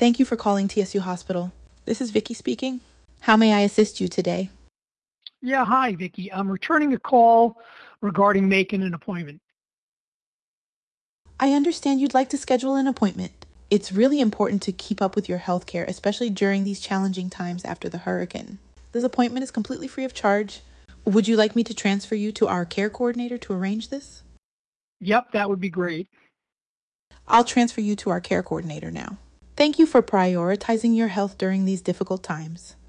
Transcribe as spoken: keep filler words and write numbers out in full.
Thank you for calling T S U Hospital. This is Vicky speaking. How may I assist you today? Yeah, hi, Vicky. I'm returning a call regarding making an appointment. I understand you'd like to schedule an appointment. It's really important to keep up with your health care, especially during these challenging times after the hurricane. This appointment is completely free of charge. Would you like me to transfer you to our care coordinator to arrange this? Yep, that would be great. I'll transfer you to our care coordinator now. Thank you for prioritizing your health during these difficult times.